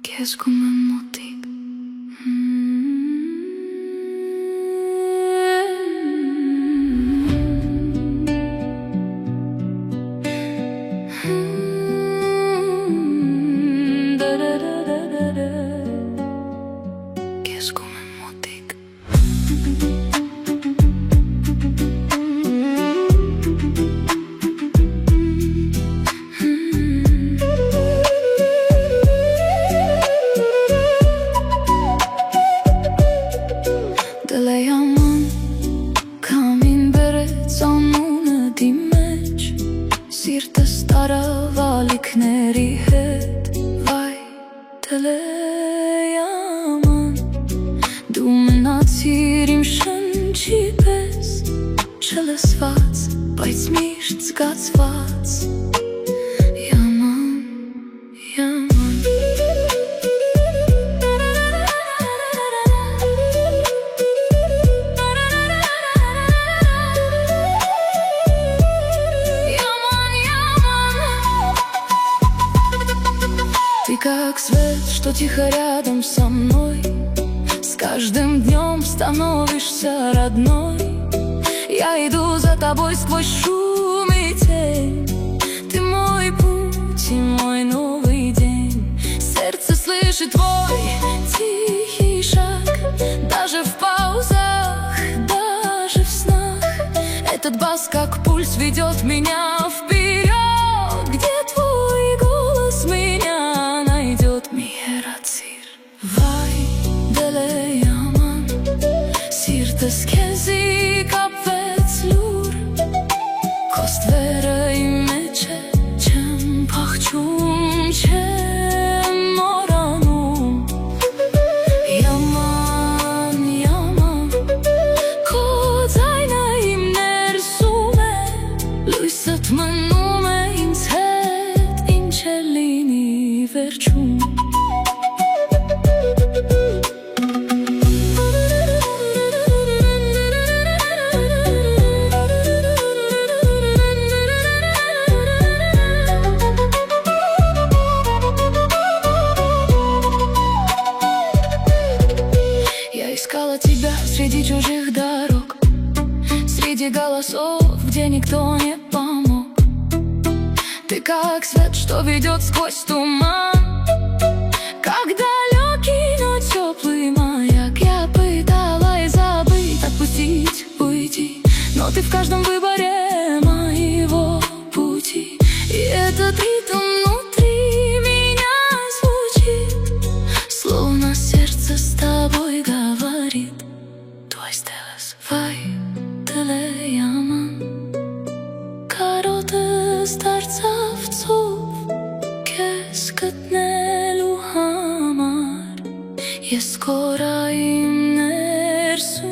Քեզ գում եմ մոտիկ Քեզ գում եմ մոտիկ Դելեյաման կամին բերեց անունը դիմեջ Սիրտս տարավ ալիքների հետ Վայ դելեյաման Դու մնացիր իմ շնչի պես Չլսված, բայց միշտ զգացված Yaman, yaman Ты как свет, что тихо рядом со мной С каждым днем становишься родной Я иду за тобой сквозь шум и тень Ты мой путь и мой новый день Сердце слышит твой тихий шаг Даже в паузах, даже в снах Этот бас как пульс ведет меня вперед Где твой голос меня найдет Mieratzir Vai deleyaman Sirtes kezi kapvets lur Kost vere imeche Chem pachchum chem moranum Yaman, yaman Ko zayna im nersum e Lույսըt մնում է ինձ հետ Ինչ է լինի վերջում Я искала тебя среди чужих дорог Среди голосов, где никто не помог Ты как свет, что ведет сквозь туман Как далекий, но теплый маяк Я пыталась забыть, отпустить, уйти Но ты в каждом выборе моего пути И этот ритм внутри меня звучит Словно сердце с тобой говорит Твой стелес, вай, դելեյաման Կարոտս դարձավ ծով Քեզ գտնելու համար Ես կորայիմ ներսում